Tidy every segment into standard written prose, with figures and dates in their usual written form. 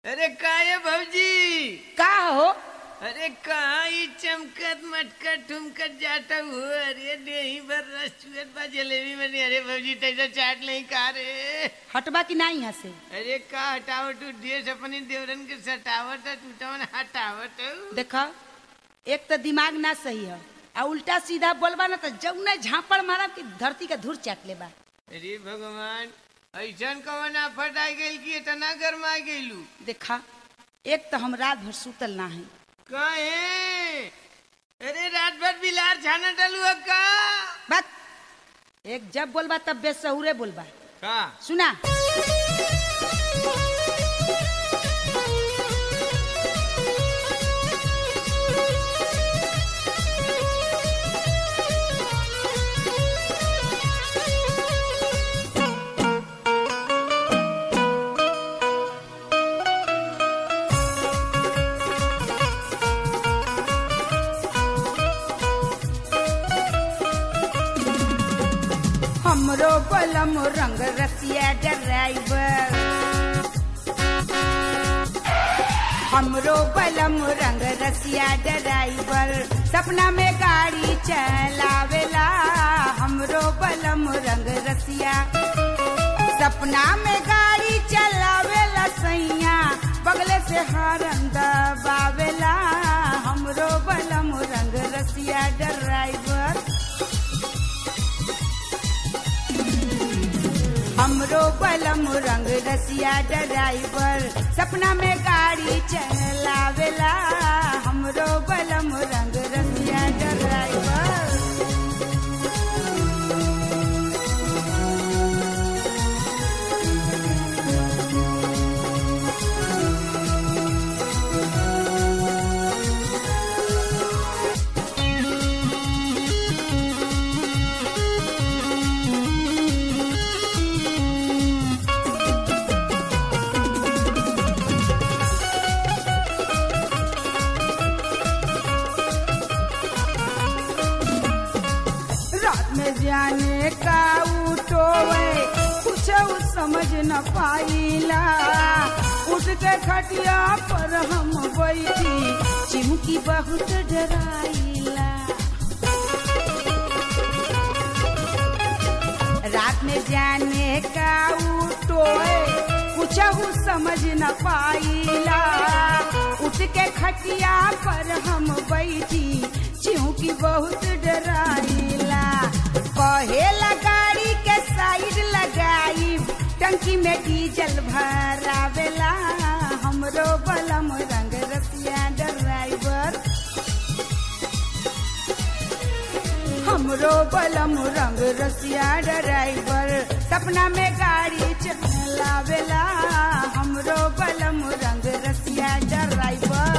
अरे का है भौजी? का हो? अरे कहाँ ही चमकत मटकत ठुमकत जाता हुआ। अरे देही भर रस चुअत बा जलेबी बनी। अरे भौजी तैसा चाट नहीं खा रे। हटबा की नहीं यहाँ से? अरे का हटावट देश अपनी देवरन के सटावट टूटवन हटावट। देखा एक तो दिमाग ना सही है आ उल्टा सीधा बोलबा ना तो जौने झापड़ मारा कि धरती का धूर चाट लेबा। अरे भगवान ऐसा कवन आफत आ गई कि इतना गरमा गईलू। देखा एक तो हम रात भर सुतल ना है। काहे? अरे रात भर बिलार छाना डालू का बात एक जब बोलबा तब बेसहुरे बोलबा। का सुना हमरो बलम रंग रसिया ड्राइवर, हमरो बलम रंग रसिया ड्राइवर, सपना में गाड़ी चलावेला। हमरो बलम रंग रसिया सपना में गाड़ी चलावेला, सैया बगले से हरन दबावेला। हमरो बलम रंग रसिया ड्राइवर, हमरो बलम रंग रसिया ड्राइवर, सपना में गाड़ी चलावेला। हमरो बलम रंग रसिया ड्राइवर। जाने का उठोवे कुछ समझ न पाइला, उठ के खटिया पर हम बैठी चिमकी बहुत डराइला। रात में जाने का उठोवे कुछ समझ न पाइला, उठ के खटिया पर हम बैठी चिमकी बहुत डराइला। कहेला गाड़ी के साइड लगाई, टंकी में डीजल भरावेला। हमरो बलम रंग रसिया ड्राइवर, हमरो बलम रंग रसिया ड्राइवर, सपना में गाड़ी चलावेला। हमरो बलम रंग रसिया ड्राइवर।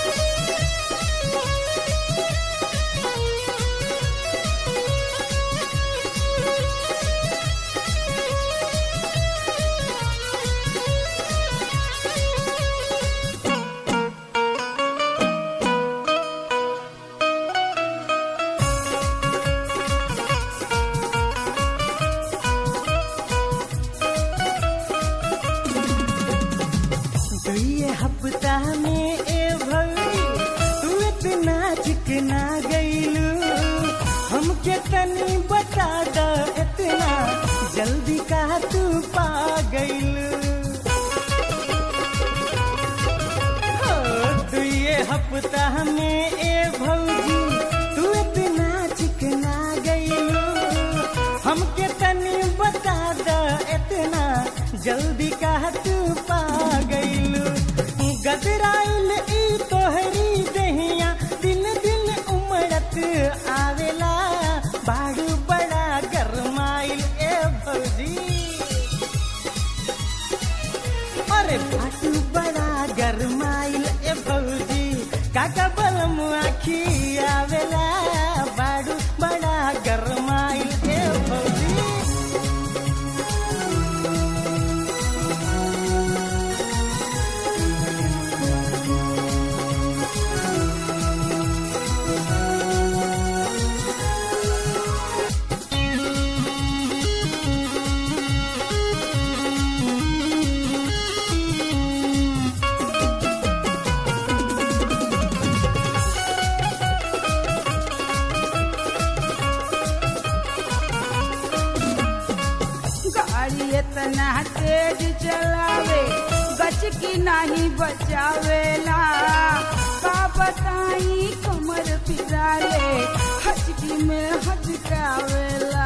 हफ्ता में ए भई तू इतना चिकना गईलू, हमके तनी बता द इतना जल्दी का तू पा गईलू। तू ये हफ्ता में ए भौजी तू इतना चिकना गईलू, हमके तनी बता द इतना जल्दी का तू पा गईलू। गदराइल ई तोहरी दहिया दिन दिन उमड़त आवेला, बाड़ू बड़ा गरमाइल ए भौजी। अरे बाड़ू बड़ा गरमाइल ए भौजी, काका बलम आखी आवेला, बाड़ू बड़ा गरमाइल ए भौजी। गचकी नहीं बचावेला का बताई कमर फिराले हचकी में हचकावेला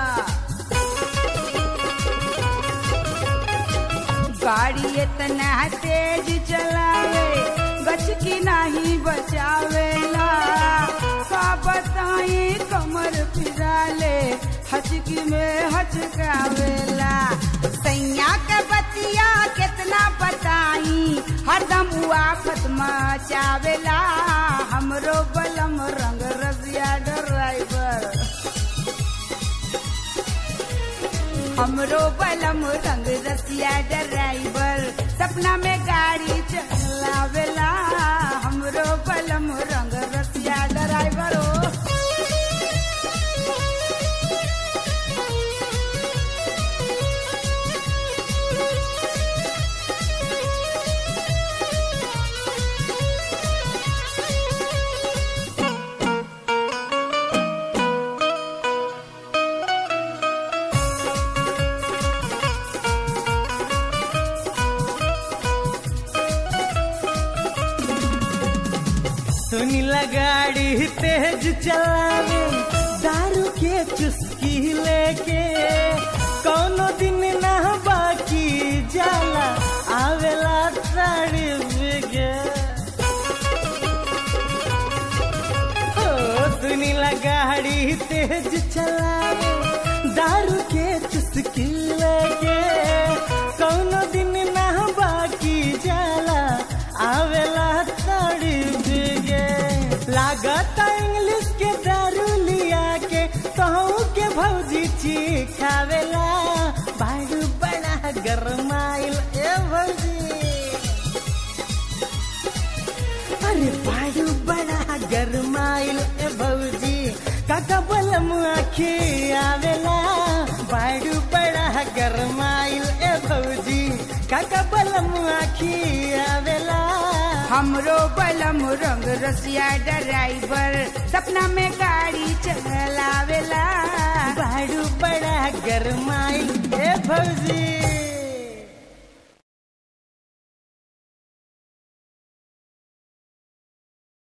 गाड़ी इतना तेज चलावे गचकी नहीं बचावेला का बताई कमर फिराले हचकी में हचकावेला सैया के बतिया कितना बताई हरदम आफत मचावेला हमरो बलम रंग रसिया ड्राइवर हमरो बलम रंग रसिया ड्राइवर सपना में गाड़ी चलावेला हमरो बलम रंग रसिया ड्राइवर सुनीला गाड़ी तेज चलावे दारू के चुस्की लेके कौनो दिन ना बाकी जाला आवेला साड़ी बिगे सुनीला गाड़ी तेज चलावे दारू के चुस्की लेके कौनो दिन ना बाकी जाला आवेला साड़ी लागत इंग्लिश के दारू लिया के कहूँ के भौजी खावेला बाड़ू बड़ा गरमाइल ए भौजी अरे बाड़ू बड़ा गरमाइल ए भौजी काका बलम आखी आवेला बाड़ू बड़ा गरमाइल ए भौजी काका बलम आखी आवेला हमरो बलम रंग रसिया ड्राइवर सपना में गाड़ी चलावेला बाड़ू बड़ा गरमाइल ए भौजी